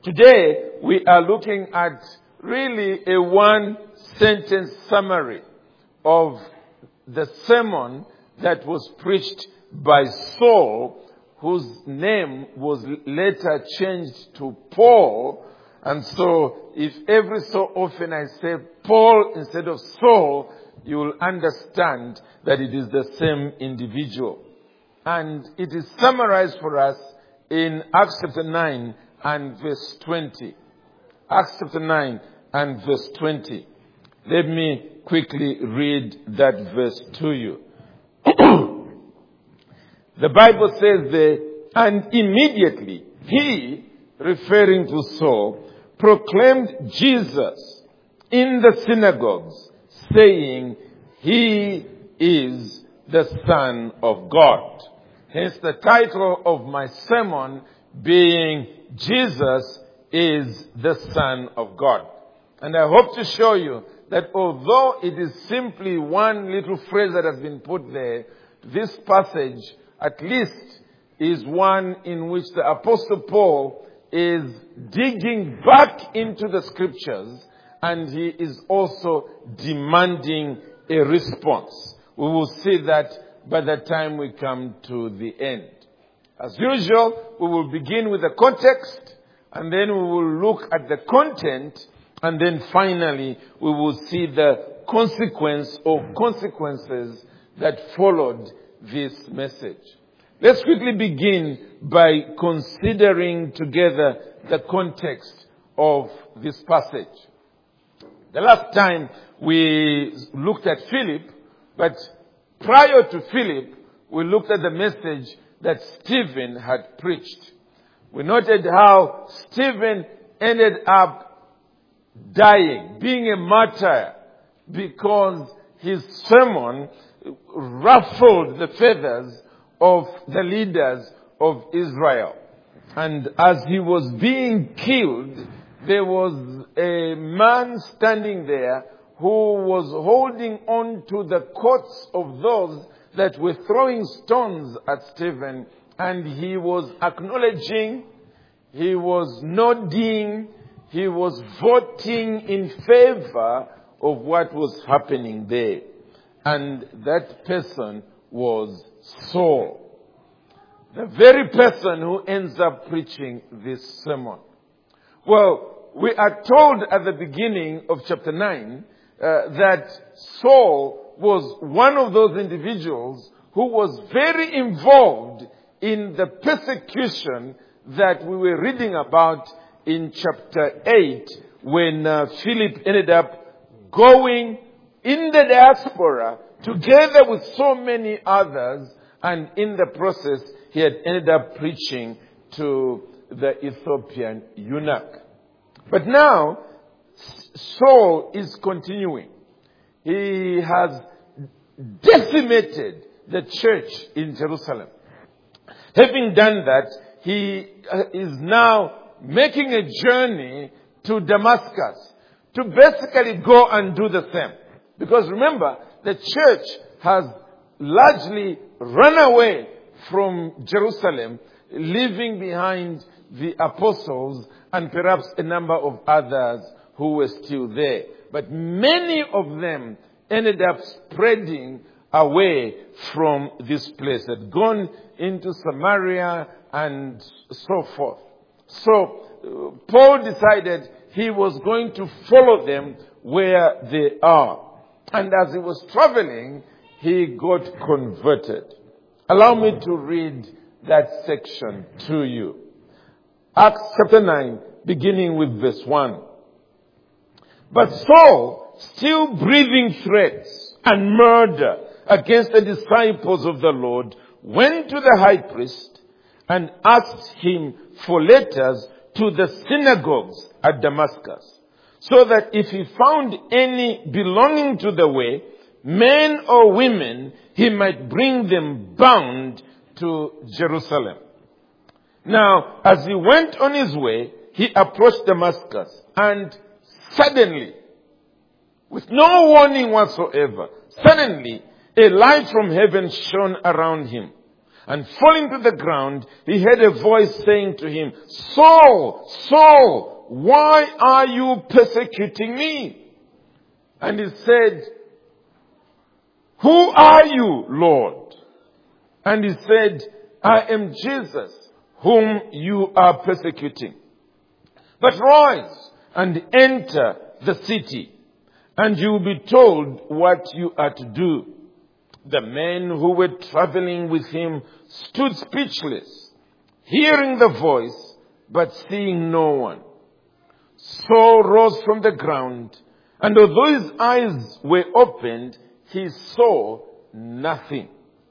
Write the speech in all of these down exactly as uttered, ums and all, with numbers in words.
Today, we are looking at really a one-sentence summary of the sermon that was preached by Saul, whose name was later changed to Paul. And so, if every so often I say Paul instead of Saul, you will understand that it is the same individual. And it is summarized for us in Acts chapter nine and verse twenty. Acts chapter nine and verse twenty. Let me quickly read that verse to you. The Bible says there, and immediately he, referring to Saul, proclaimed Jesus in the synagogues, saying, "He is the Son of God." Hence the title of my sermon being, "Jesus is the Son of God." And I hope to show you that although it is simply one little phrase that has been put there, this passage at least is one in which the Apostle Paul is digging back into the scriptures, and he is also demanding a response. We will see that by the time we come to the end. As usual, we will begin with the context, and then we will look at the content, and then finally we will see the consequence or consequences that followed this message. Let's quickly begin by considering together the context of this passage. The last time we looked at Philip, but prior to Philip, we looked at the message that Stephen had preached. We noted how Stephen ended up dying, being a martyr, because his sermon ruffled the feathers of the leaders of Israel. And as he was being killed, there was a man standing there who was holding on to the coats of those that were throwing stones at Stephen, and he was acknowledging, he was nodding, he was voting in favor of what was happening there. And that person was Saul, the very person who ends up preaching this sermon. Well, we are told at the beginning of chapter nine uh, that Saul was one of those individuals who was very involved in the persecution that we were reading about in chapter eight, when uh, Philip ended up going in the diaspora together with so many others, and in the process he had ended up preaching to the Ethiopian eunuch. But now Saul is continuing. He has decimated the church in Jerusalem. Having done that, he is now making a journey to Damascus to basically go and do the same. Because remember, the church has largely run away from Jerusalem, leaving behind the apostles and perhaps a number of others who were still there. But many of them ended up spreading away from this place, had gone into Samaria and so forth. So uh, Paul decided he was going to follow them where they are. And as he was traveling, he got converted. Allow me to read that section to you. Acts chapter nine, beginning with verse one. But Saul, still breathing threats and murder against the disciples of the Lord, went to the high priest and asked him for letters to the synagogues at Damascus, so that if he found any belonging to the way, men or women, he might bring them bound to Jerusalem. Now, as he went on his way, he approached Damascus, and suddenly, with no warning whatsoever, suddenly a light from heaven shone around him. And falling to the ground, he heard a voice saying to him, Saul, Saul, why are you persecuting me? And he said, Who are you, Lord? And he said, I am Jesus, whom you are persecuting. But rise and enter the city, and you will be told what you are to do. The men who were traveling with him stood speechless, hearing the voice, but seeing no one. Saul rose from the ground, and although his eyes were opened, he saw nothing.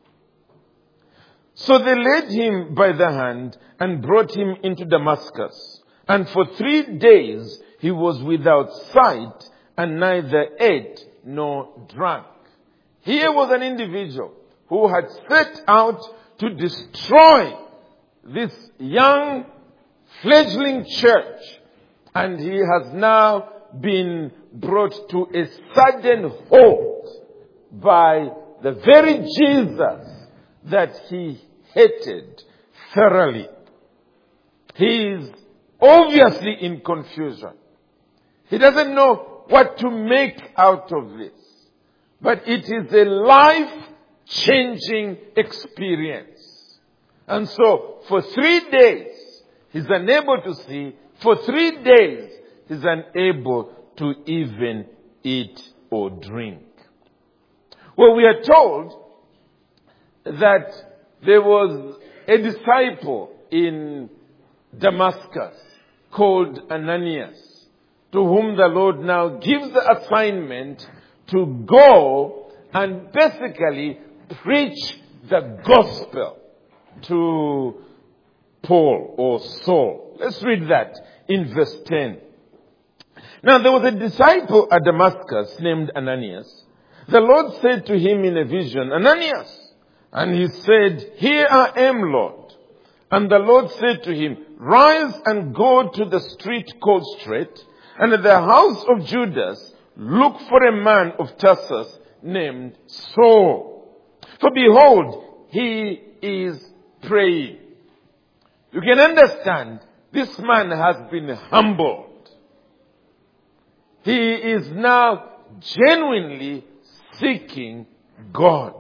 So they led him by the hand and brought him into Damascus. And for three days he was without sight and neither ate nor drank. Here was an individual who had set out to destroy this young fledgling church, and he has now been brought to a sudden halt by the very Jesus that he hated thoroughly. He is obviously in confusion. He doesn't know what to make out of this. But it is a life-changing experience. And so, for three days, he's unable to see. For three days, he's unable to even eat or drink. Well, we are told that there was a disciple in Damascus called Ananias, to whom the Lord now gives the assignment to go and basically preach the gospel to Paul or Saul. Let's read that in verse ten. Now there was a disciple at Damascus named Ananias. The Lord said to him in a vision, Ananias. And he said, Here I am, Lord. And the Lord said to him, Rise and go to the street called Straight, and at the house of Judas, look for a man of Tarsus named Saul. For behold, he is praying. You can understand, this man has been humbled. He is now genuinely seeking God.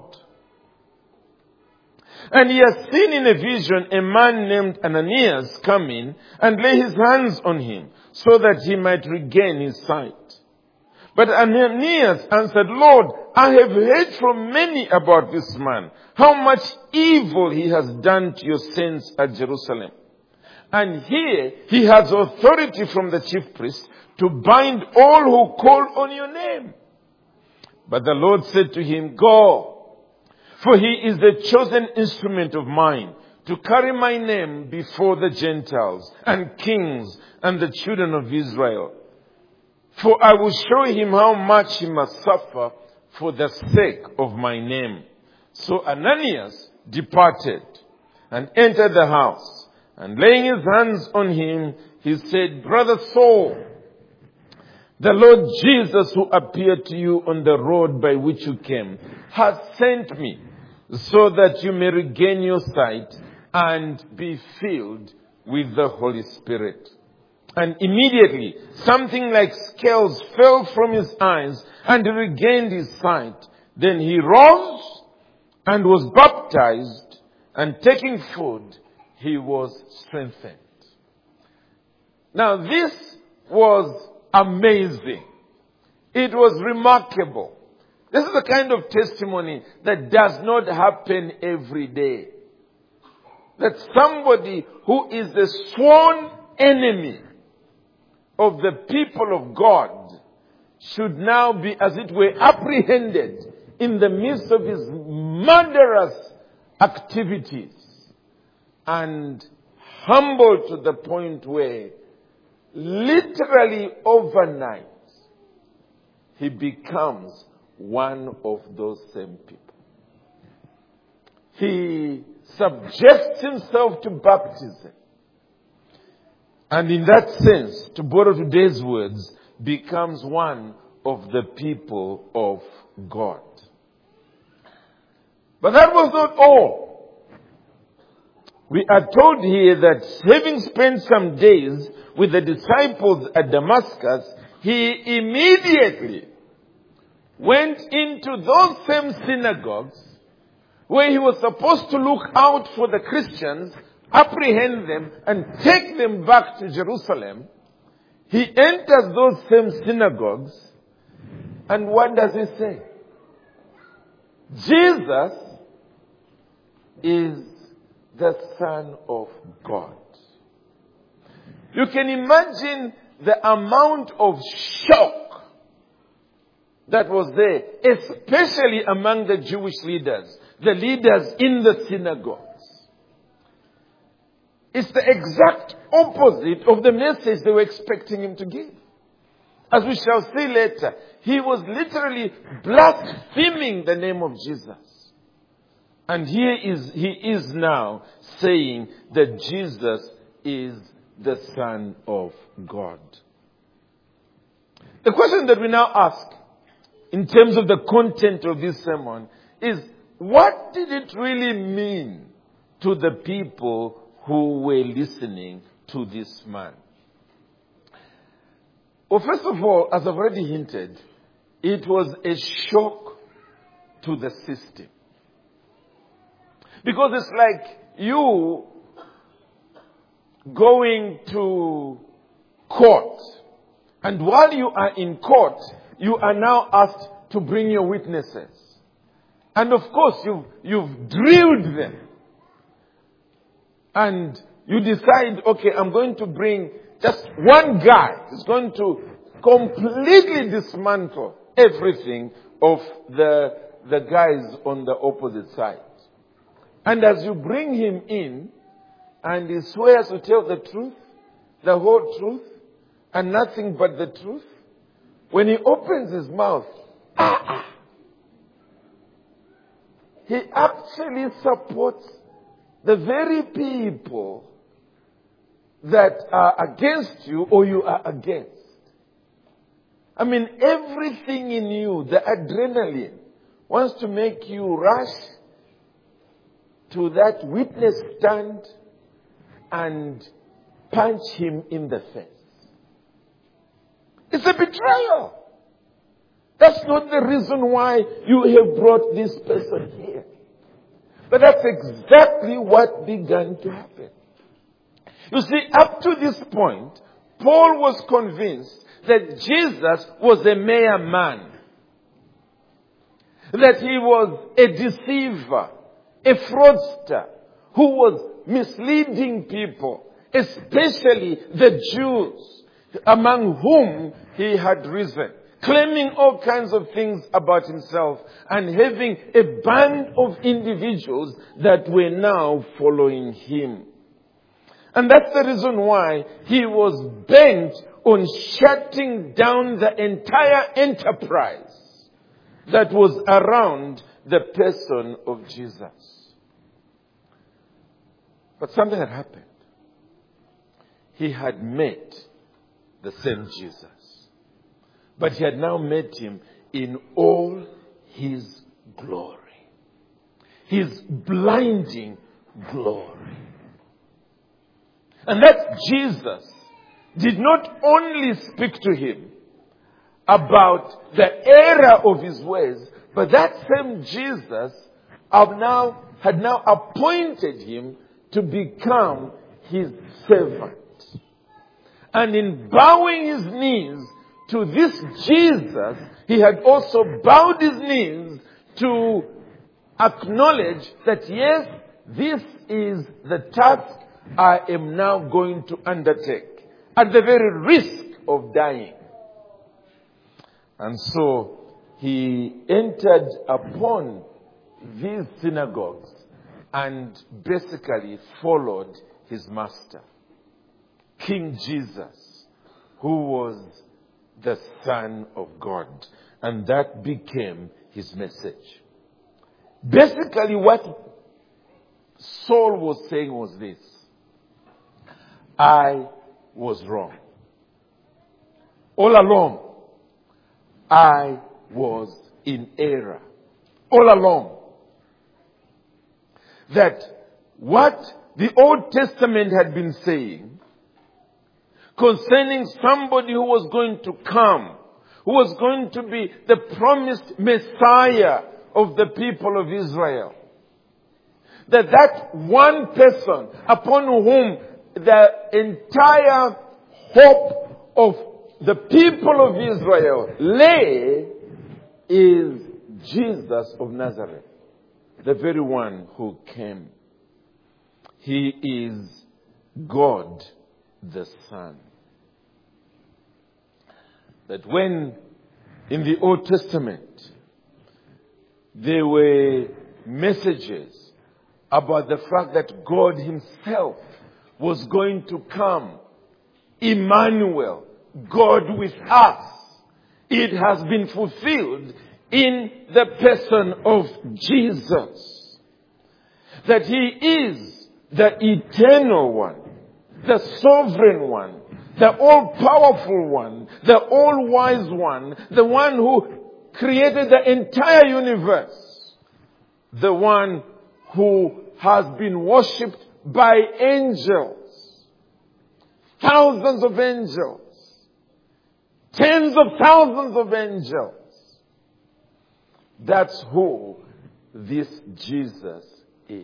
And he has seen in a vision a man named Ananias come in and lay his hands on him so that he might regain his sight. But Ananias answered, Lord, I have heard from many about this man, how much evil he has done to your saints at Jerusalem. And here he has authority from the chief priest to bind all who call on your name. But the Lord said to him, Go, for he is the chosen instrument of mine to carry my name before the Gentiles and kings and the children of Israel. For I will show him how much he must suffer for the sake of my name. So Ananias departed and entered the house. And laying his hands on him, he said, Brother Saul, the Lord Jesus who appeared to you on the road by which you came has sent me so that you may regain your sight and be filled with the Holy Spirit. And immediately, something like scales fell from his eyes, and he regained his sight. Then he rose and was baptized, and taking food, he was strengthened. Now this was amazing. It was remarkable. This is the kind of testimony that does not happen every day. That somebody who is the sworn enemy of the people of God should now be, as it were, apprehended in the midst of his murderous activities and humbled to the point where literally overnight he becomes one of those same people. He subjects himself to baptism. And in that sense, to borrow today's words, becomes one of the people of God. But that was not all. we are told here that having spent some days with the disciples at Damascus, he immediately went into those same synagogues where he was supposed to look out for the Christians, apprehend them, and take them back to Jerusalem. He enters those same synagogues, and what does he say? Jesus is the Son of God. You can imagine the amount of shock that was there, especially among the Jewish leaders, the leaders in the synagogues. It's the exact opposite of the message they were expecting him to give. As we shall see later, he was literally blaspheming the name of Jesus. And here is, he is now saying that Jesus is the Son of God. The question that we now ask in terms of the content of this sermon is, what did it really mean to the people who were listening to this man? Well, first of all, as I've already hinted, it was a shock to the system. Because it's like you going to court, and while you are in court, you are now asked to bring your witnesses. And of course, you've, you've drilled them. And you decide, okay, I'm going to bring just one guy who's going to completely dismantle everything of the, the guys on the opposite side. And as you bring him in, and he swears to tell the truth, the whole truth, and nothing but the truth, when he opens his mouth, ah, he actually supports the very people that are against you or you are against. I mean, everything in you, the adrenaline, wants to make you rush to that witness stand and punch him in the face. It's a betrayal. That's not the reason why you have brought this person here. But that's exactly what began to happen. You see, up to this point, Paul was convinced that Jesus was a mere man. That he was a deceiver, a fraudster, who was misleading people, especially the Jews, among whom he had risen, claiming all kinds of things about himself and having a band of individuals that were now following him. And that's the reason why he was bent on shutting down the entire enterprise that was around the person of Jesus. But something had happened. He had met the same Jesus. But he had now met him in all his glory. His blinding glory. And that Jesus did not only speak to him about the error of his ways, but that same Jesus have now, had now appointed him to become his servant. And in bowing his knees to this Jesus, he had also bowed his knees to acknowledge that yes, this is the task I am now going to undertake, at the very risk of dying. And so he entered upon these synagogues and basically followed his master, King Jesus, who was the Son of God. And that became his message. Basically what Saul was saying was this: I was wrong. All along, I was in error. All along. That what the Old Testament had been saying concerning somebody who was going to come, who was going to be the promised Messiah of the people of Israel. That that one person upon whom the entire hope of the people of Israel lay is Jesus of Nazareth, the very one who came. He is God the Son. That when in the Old Testament there were messages about the fact that God Himself was going to come, Emmanuel, God with us, it has been fulfilled in the person of Jesus. That He is the eternal one, the sovereign one, the all-powerful one, the all-wise one, the one who created the entire universe, the one who has been worshipped by angels, thousands of angels, tens of thousands of angels. That's who this Jesus is.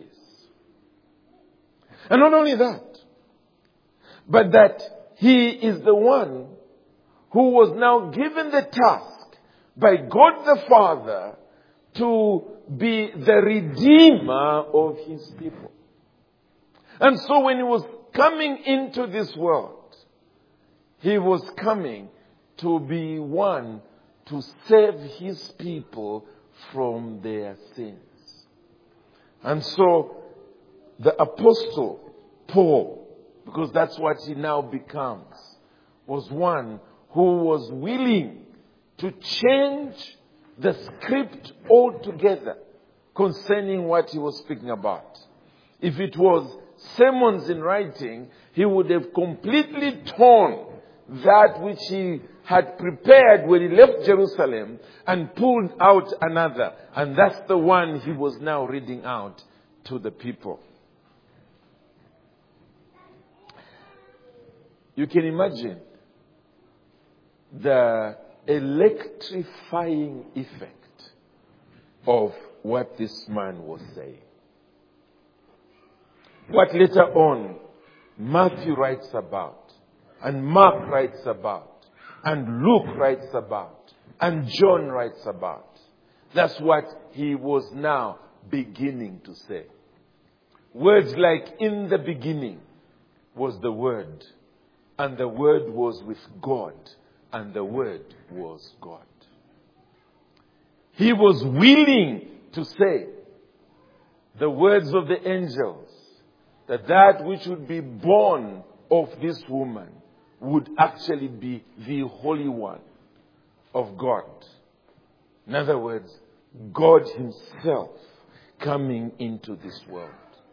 And not only that, but that He is the one who was now given the task by God the Father to be the Redeemer of His people. And so when He was coming into this world, He was coming to be one to save His people from their sins. And so the Apostle Paul, because that's what he now becomes, was one who was willing to change the script altogether concerning what he was speaking about. If it was sermons in writing, he would have completely torn that which he had prepared when he left Jerusalem and pulled out another. And that's the one he was now reading out to the people. You can imagine the electrifying effect of what this man was saying. What later on Matthew writes about, and Mark writes about, and Luke writes about, and John writes about. That's what he was now beginning to say. Words like, in the beginning was the Word, and the Word was with God, and the Word was God. He was willing to say the words of the angels, that that which would be born of this woman would actually be the Holy One of God. In other words, God Himself coming into this world.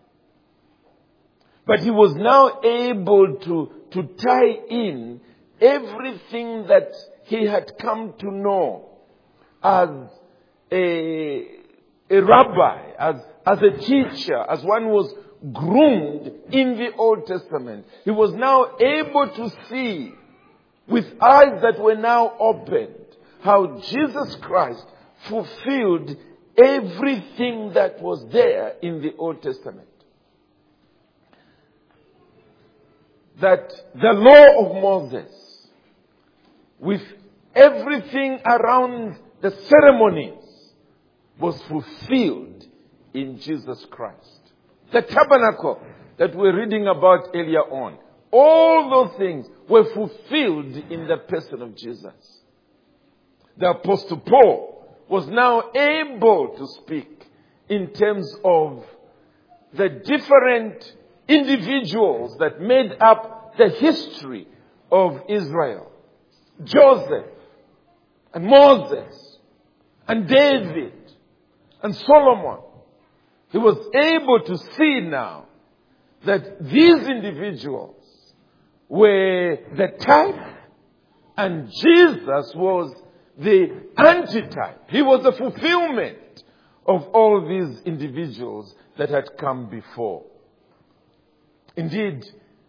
But He was now able to, to tie in everything that He had come to know as a, a rabbi, as, as a teacher, as one was groomed in the Old Testament. He was now able to see with eyes that were now opened how Jesus Christ fulfilled everything that was there in the Old Testament. That the law of Moses, with everything around the ceremonies, was fulfilled in Jesus Christ. The tabernacle that we're reading about earlier on, all those things were fulfilled in the person of Jesus. The Apostle Paul was now able to speak in terms of the different individuals that made up the history of Israel. Joseph and Moses and David and Solomon. He was able to see now that these individuals were the type and Jesus was the antitype. He was the fulfillment of all these individuals that had come before. Indeed,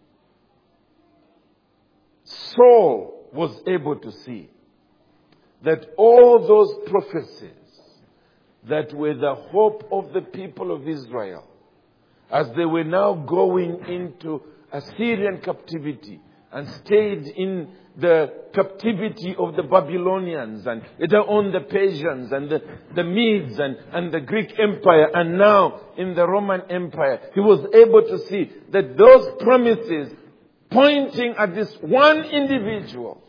Saul was able to see that all those prophecies that were the hope of the people of Israel, as they were now going into Assyrian captivity and stayed in the captivity of the Babylonians and later on the Persians and the, the Medes and, and the Greek Empire and now in the Roman Empire, he was able to see that those promises pointing at this one individual,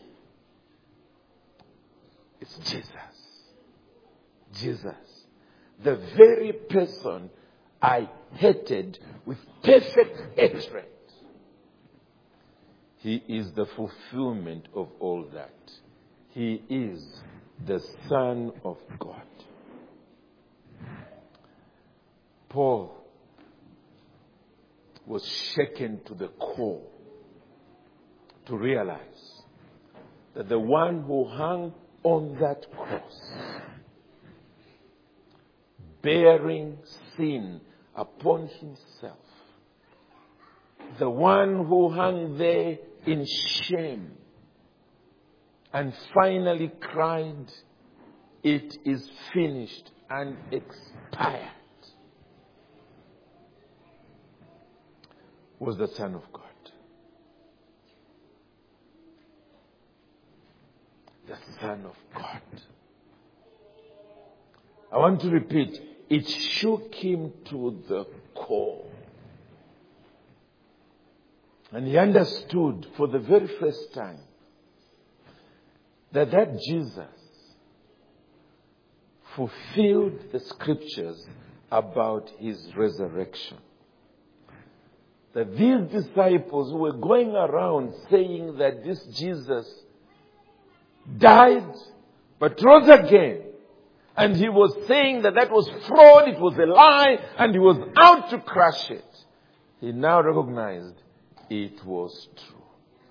it's Jesus. Jesus. The very person I hated with perfect hatred. He is the fulfillment of all that. He is the Son of God. Paul was shaken to the core to realize that the one who hung on that cross, bearing sin upon himself, the one who hung there in shame and finally cried, "It is finished," and expired, was the Son of God. The Son of God. I want to repeat, it shook him to the core. And he understood for the very first time that that Jesus fulfilled the scriptures about his resurrection. That these disciples who were going around saying that this Jesus died but rose again, and he was saying that that was fraud, it was a lie, and he was out to crush it, he now recognized it was true.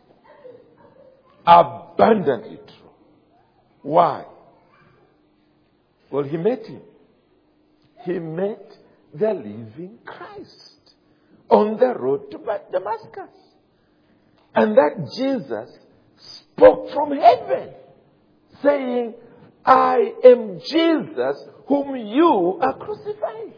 Abundantly true. Why? Well, he met him. He met the living Christ on the road to Damascus. And that Jesus spoke from heaven, saying, "I am Jesus whom you are crucifying."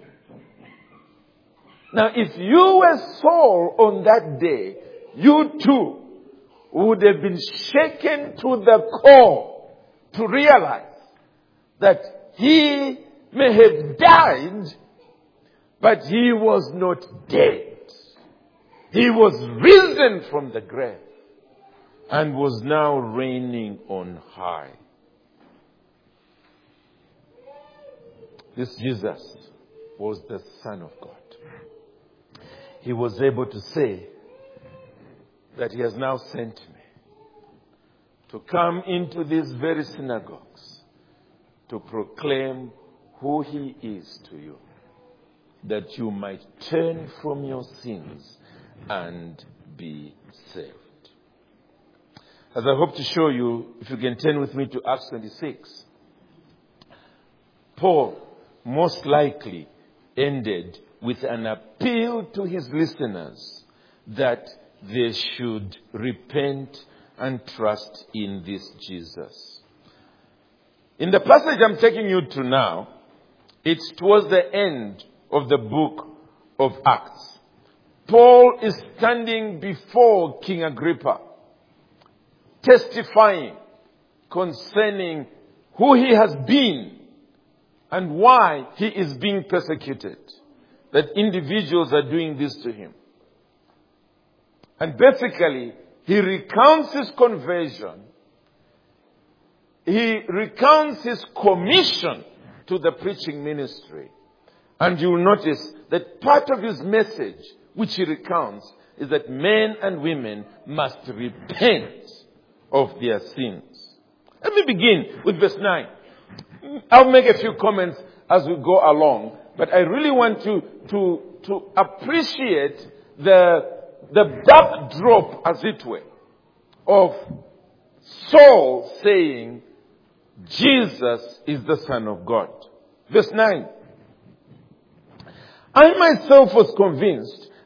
Now, if you were Saul on that day, you too would have been shaken to the core to realize that he may have died, but he was not dead. He was risen from the grave and was now reigning on high. This Jesus was the Son of God. He was able to say that he has now sent me to come into these very synagogues to proclaim who he is to you, that you might turn from your sins and be saved. As I hope to show you, if you can turn with me to Acts twenty-six, Paul most likely ended with an appeal to his listeners that they should repent and trust in this Jesus. In the passage I'm taking you to now, it's towards the end of the book of Acts. Paul is standing before King Agrippa, testifying concerning who he has been and why he is being persecuted. That individuals are doing this to him. And basically, he recounts his conversion. He recounts his commission to the preaching ministry. And you will notice that part of his message, which he recounts, is that men and women must repent of their sins. Let me begin with verse nine. I'll make a few comments as we go along. But I really want to, to, to appreciate the, the backdrop, as it were, of Saul saying, Jesus is the Son of God. Verse nine. I myself was convinced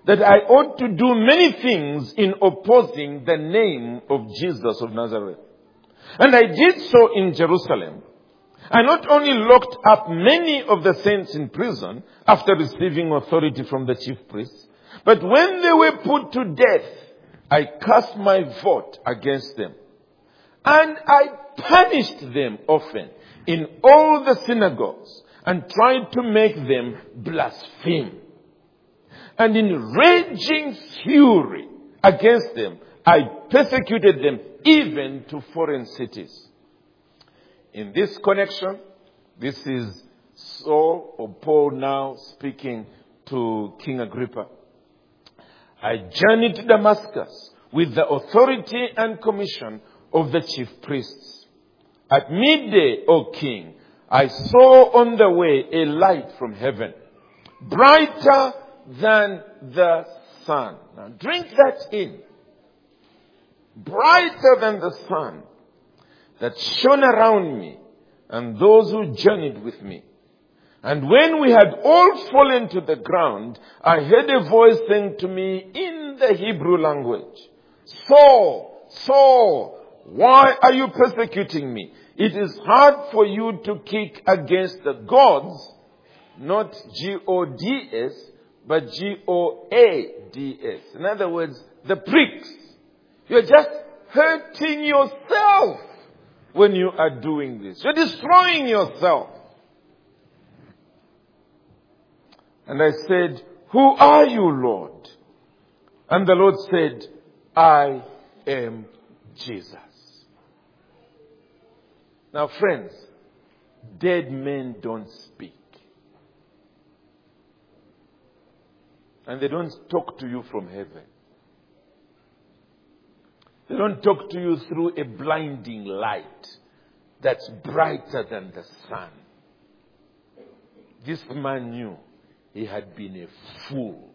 that I ought to do many things in opposing the name of Jesus of Nazareth. And I did so in Jerusalem. I not only locked up many of the saints in prison after receiving authority from the chief priests, but when they were put to death, I cast my vote against them. And I punished them often in all the synagogues and tried to make them blaspheme. And in raging fury against them, I persecuted them even to foreign cities. In this connection, this is Saul or Paul now speaking to King Agrippa. I journeyed to Damascus with the authority and commission of the chief priests. At midday, O king, I saw on the way a light from heaven, brighter than the sun. Now drink that in. Brighter than the sun, that shone around me and those who journeyed with me. And when we had all fallen to the ground, I heard a voice saying to me in the Hebrew language, Saul, Saul, why are you persecuting me? It is hard for you to kick against the gods, not G O D S, but G O A D S. In other words, the pricks. You're just hurting yourself when you are doing this. You're destroying yourself. And I said, who are you, Lord? And the Lord said, I am Jesus. Now, friends, dead men don't speak. And they don't talk to you from heaven. They don't talk to you through a blinding light that's brighter than the sun. This man knew he had been a fool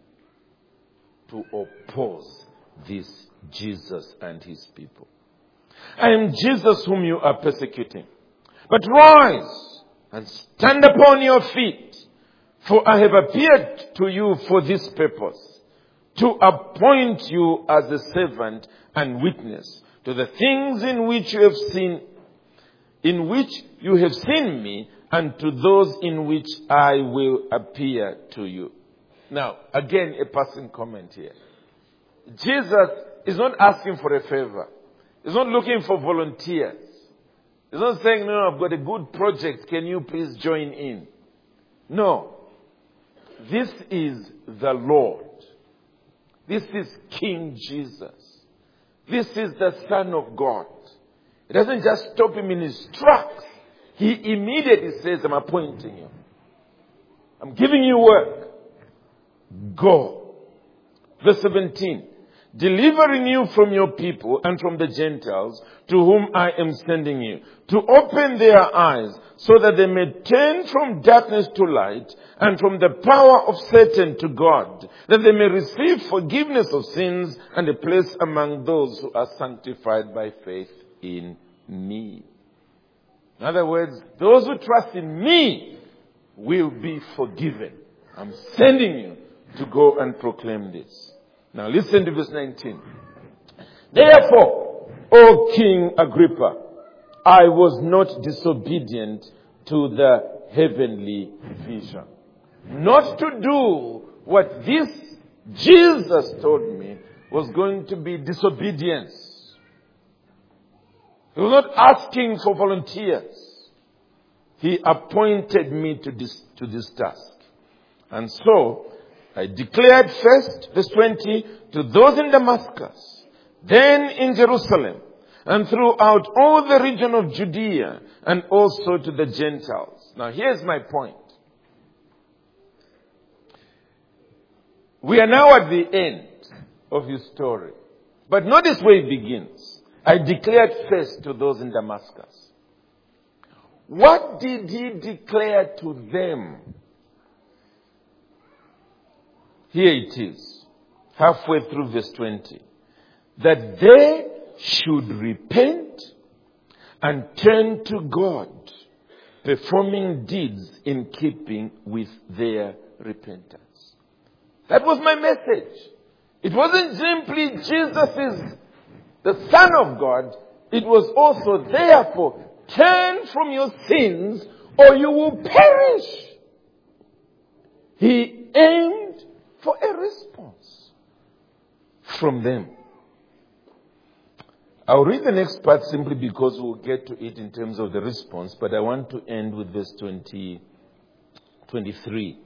to oppose this Jesus and his people. I am Jesus whom you are persecuting. But rise and stand upon your feet, for I have appeared to you for this purpose, to appoint you as a servant and witness to the things in which you have seen, in which you have seen me, and to those in which I will appear to you. Now, again, a passing comment here. Jesus is not asking for a favor. He's not looking for volunteers. He's not saying, no, no, I've got a good project. Can you please join in? No. This is the Lord. This is King Jesus. This is the Son of God. It doesn't just stop him in his tracks. He immediately says, I'm appointing you. I'm giving you work. Go. Verse seventeen. Delivering you from your people and from the Gentiles to whom I am sending you, to open their eyes so that they may turn from darkness to light and from the power of Satan to God, that they may receive forgiveness of sins and a place among those who are sanctified by faith in me. In other words, those who trust in me will be forgiven. I'm sending you to go and proclaim this. Now listen to verse nineteen. Therefore, O King Agrippa, I was not disobedient to the heavenly vision. Not to do what this Jesus told me was going to be disobedience. He was not asking for volunteers. He appointed me to this, to this task. And so, I declared first, verse twenty, to those in Damascus, then in Jerusalem, and throughout all the region of Judea, and also to the Gentiles. Now here's my point. We are now at the end of his story. But notice where it begins. I declared first to those in Damascus. What did he declare to them? Here it is, halfway through verse twenty. That they should repent and turn to God, performing deeds in keeping with their repentance. That was my message. It wasn't simply Jesus is the Son of God. It was also, therefore, turn from your sins or you will perish. He aimed for a response from them. I'll read the next part simply because we'll get to it in terms of the response, but I want to end with verse twenty, twenty-three.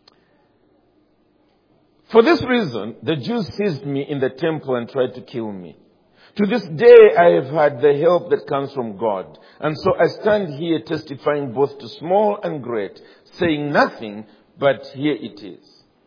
For this reason, the Jews seized me in the temple and tried to kill me. To this day, I have had the help that comes from God. And so I stand here testifying both to small and great, saying nothing, but here it is.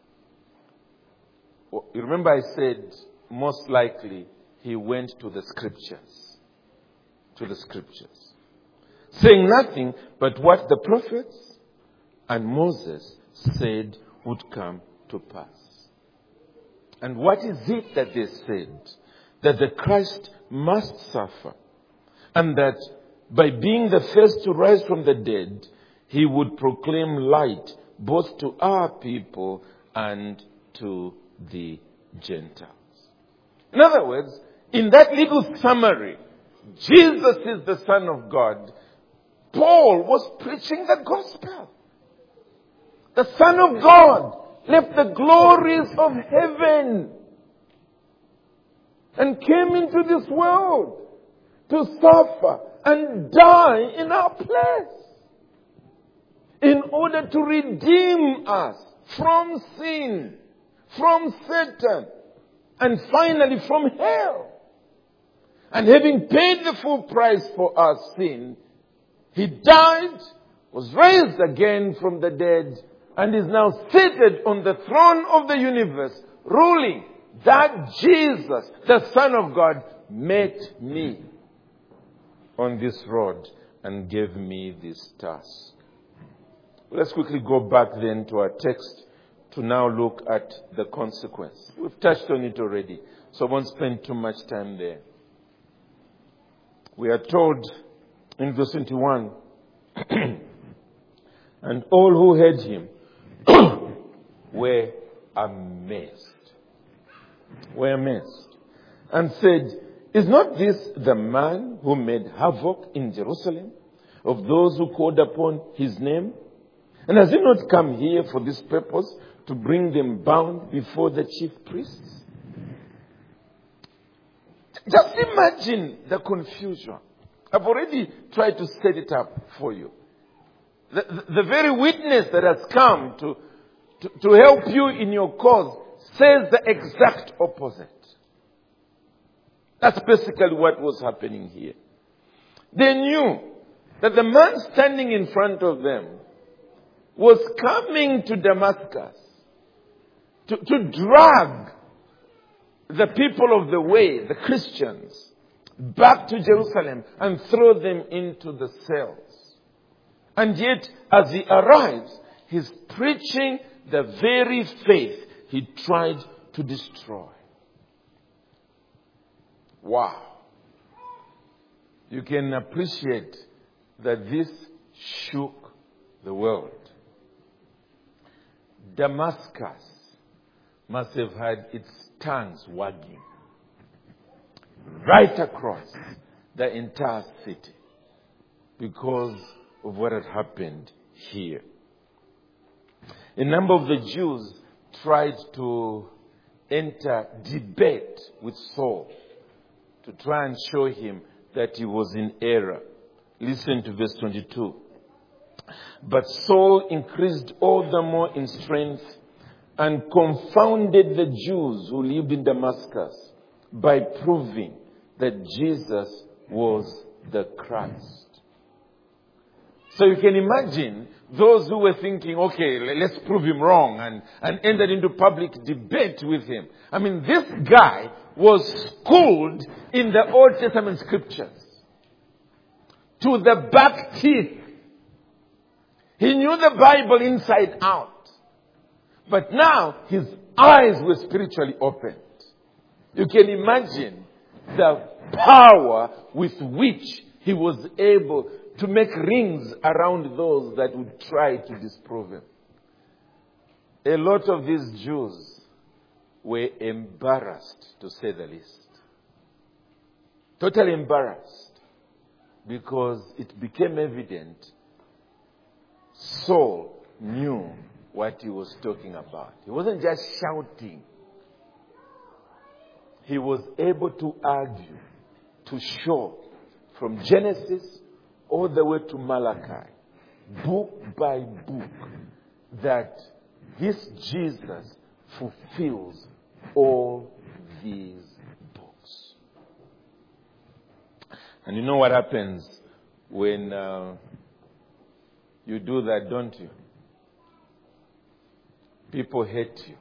You remember I said, most likely, he went to the scriptures. To the scriptures. Saying nothing but what the prophets and Moses said would come to pass. And what is it that they said? That the Christ must suffer. And that by being the first to rise from the dead, he would proclaim light both to our people and to the Gentiles. In other words, in that little summary, Jesus is the Son of God. Paul was preaching the gospel. The Son of God left the glories of heaven and came into this world to suffer and die in our place in order to redeem us from sin, from Satan, and finally from hell. And having paid the full price for our sin, he died, was raised again from the dead, and is now seated on the throne of the universe, ruling. That Jesus, the Son of God, met me on this road and gave me this task. Let's quickly go back then to our text to now look at the consequence. We've touched on it already, so I won't spend too much time there. We are told in verse twenty-one, and all who heard him were amazed. Were amazed. And said, is not this the man who made havoc in Jerusalem of those who called upon his name? And has he not come here for this purpose, to bring them bound before the chief priests? Just imagine the confusion. I've already tried to set it up for you. The, the, the very witness that has come to, to, to help you in your cause says the exact opposite. That's basically what was happening here. They knew that the man standing in front of them was coming to Damascus to, to drag the people of the way, the Christians, back to Jerusalem and throw them into the cells. And yet, as he arrives, he's preaching the very faith he tried to destroy. Wow. You can appreciate that this shook the world. Damascus must have had its tongues wagging right across the entire city because of what had happened here. A number of the Jews tried to enter debate with Saul to try and show him that he was in error. Listen to verse twenty-two. But Saul increased all the more in strength and confounded the Jews who lived in Damascus by proving that Jesus was the Christ. So you can imagine those who were thinking, okay, let's prove him wrong, and, and entered into public debate with him. I mean, this guy was schooled in the Old Testament scriptures to the back teeth. He knew the Bible inside out. But now his eyes were spiritually opened. You can imagine the power with which he was able to make rings around those that would try to disprove him. A lot of these Jews were embarrassed, to say the least. Totally embarrassed, because it became evident Saul knew what he was talking about. He wasn't just shouting. He was able to argue, to show from Genesis all the way to Malachi, book by book, that this Jesus fulfills all these books. And you know what happens when uh, you do that, don't you? People hate you.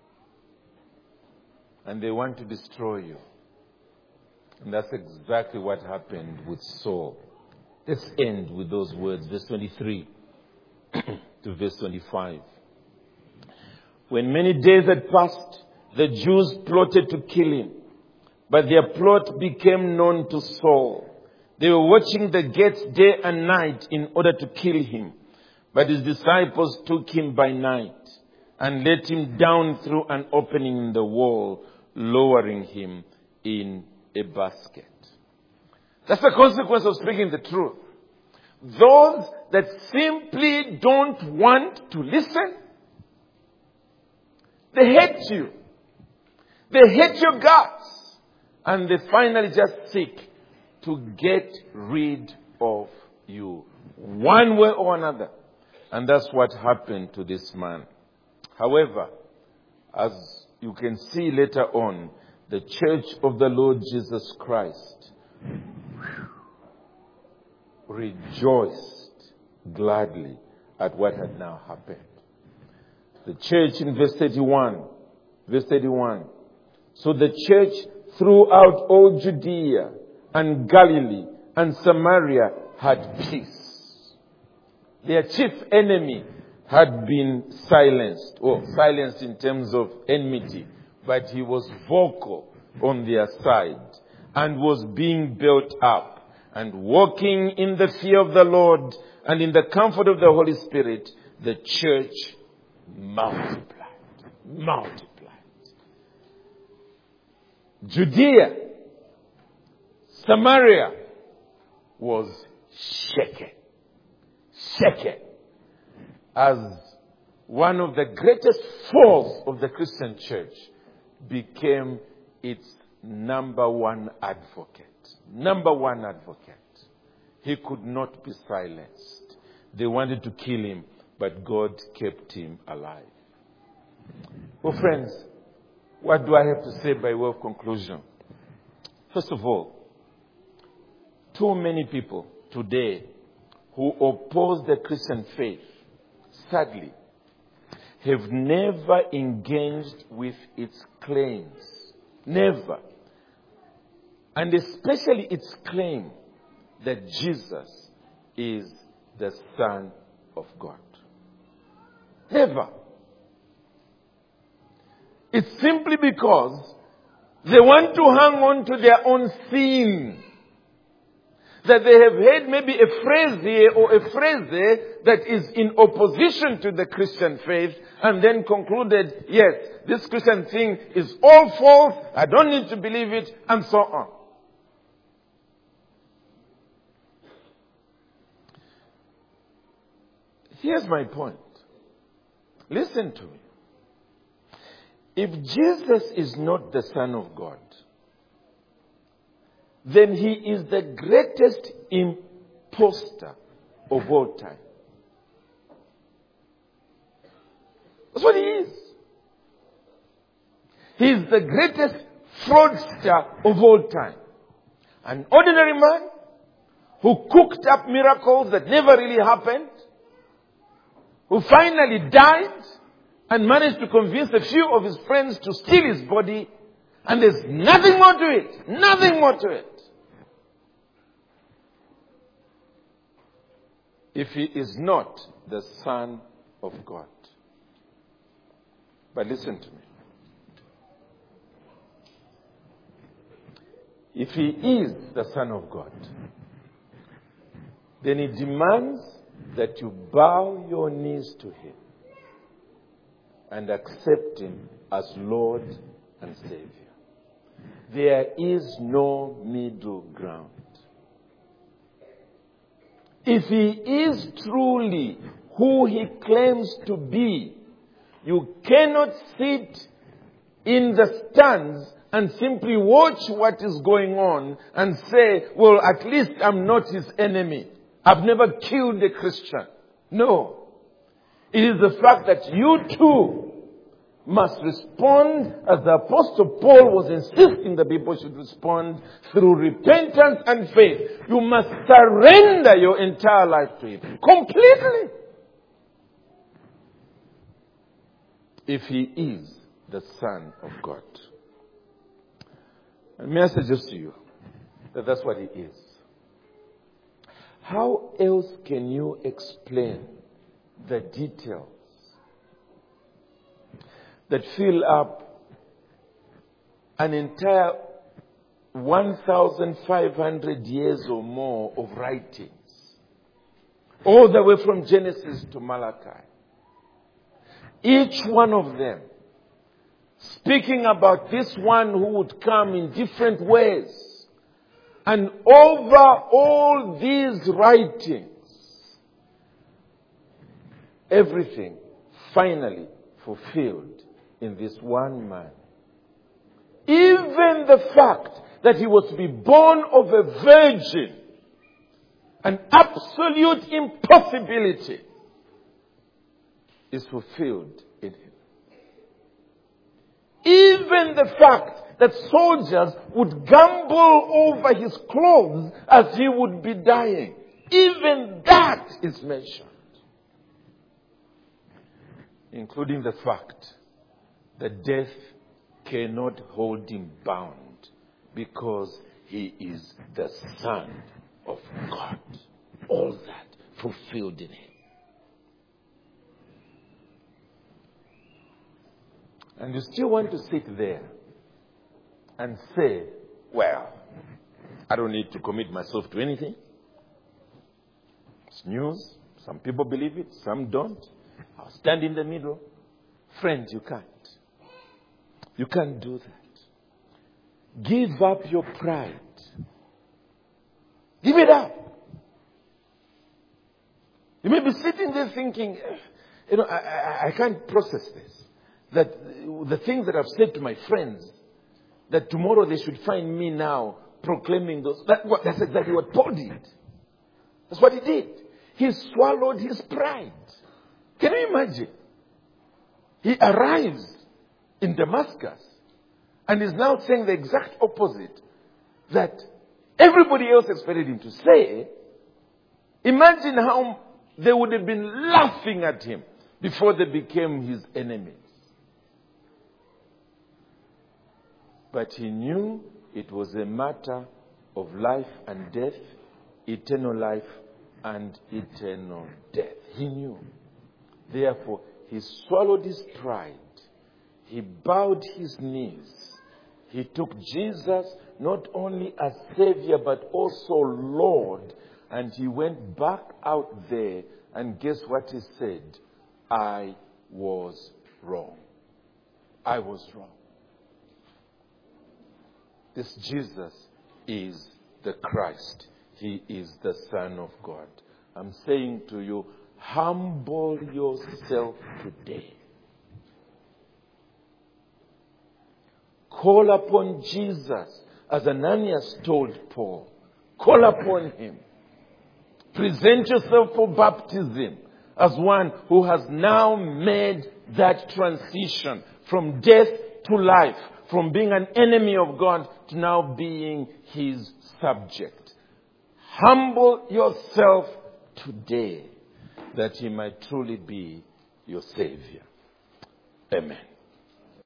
And they want to destroy you. And that's exactly what happened with Saul. Let's end with those words, verse twenty-three to verse twenty-five. When many days had passed, the Jews plotted to kill him. But their plot became known to Saul. They were watching the gates day and night in order to kill him. But his disciples took him by night and let him down through an opening in the wall, lowering him in a basket. That's the consequence of speaking the truth. Those that simply don't want to listen, they hate you. They hate your guts. And they finally just seek to get rid of you, one way or another. And that's what happened to this man. However, as you can see later on, the church of the Lord Jesus Christ rejoiced gladly at what had now happened. The church in verse thirty-one, verse thirty-one. So the church throughout all Judea and Galilee and Samaria had peace. Their chief enemy had been silenced, or silenced in terms of enmity, but he was vocal on their side and was being built up and walking in the fear of the Lord and in the comfort of the Holy Spirit. The church multiplied, multiplied. Judea, Samaria was shaken, shaken. As one of the greatest foes of the Christian church became its number one advocate. Number one advocate. He could not be silenced. They wanted to kill him, but God kept him alive. Well, friends, what do I have to say by way of conclusion? First of all, too many people today who oppose the Christian faith, sadly, have never engaged with its claims. Never. And especially its claim that Jesus is the Son of God. Never. It's simply because they want to hang on to their own sin. That they have heard maybe a phrase here or a phrase there that is in opposition to the Christian faith, and then concluded, yes, this Christian thing is all false, I don't need to believe it, and so on. Here's my point. Listen to me. If Jesus is not the Son of God, then he is the greatest imposter of all time. That's what he is. He is the greatest fraudster of all time. An ordinary man who cooked up miracles that never really happened, who finally died and managed to convince a few of his friends to steal his body, and there's nothing more to it. Nothing more to it. If he is not the Son of God. But listen to me. If he is the Son of God, then he demands that you bow your knees to him and accept him as Lord and Savior. There is no middle ground. If He is truly who He claims to be, you cannot sit in the stands and simply watch what is going on and say, well, at least I'm not his enemy. I've never killed a Christian. No. It is the fact that you too must respond as the Apostle Paul was insisting the people should respond through repentance and faith. You must surrender your entire life to Him. Completely. If He is the Son of God. And may I suggest to you that that's what He is. How else can you explain the details that fill up an entire one thousand five hundred years or more of writings, all the way from Genesis to Malachi? Each one of them speaking about this one who would come in different ways. And over all these writings, everything finally fulfilled in this one man. Even the fact that he was to be born of a virgin, an absolute impossibility, is fulfilled in him. Even the fact that soldiers would gamble over his clothes as he would be dying, even that is mentioned. Including the fact that death cannot hold him bound because he is the Son of God. All that fulfilled in him. And you still want to sit there and say, well, I don't need to commit myself to anything. It's news. Some people believe it, some don't. I'll stand in the middle. Friends, you can't. You can't do that. Give up your pride. Give it up. You may be sitting there thinking, you know, I, I, I can't process this. That the things that I've said to my friends, that tomorrow they should find me now proclaiming those. That, that's exactly what Paul did. That's what he did. He swallowed his pride. Can you imagine? He arrives in Damascus and is now saying the exact opposite that everybody else expected him to say. Imagine how they would have been laughing at him before they became his enemies. But he knew it was a matter of life and death, eternal life and eternal death. He knew. Therefore, he swallowed his pride. He bowed his knees. He took Jesus not only as Savior but also Lord. And he went back out there and guess what he said? I was wrong. I was wrong. This Jesus is the Christ. He is the Son of God. I'm saying to you, humble yourself today. Call upon Jesus as Ananias told Paul. Call upon him. Present yourself for baptism as one who has now made that transition from death to life, from being an enemy of God to now being his subject. Humble yourself today that he might truly be your Savior. Amen.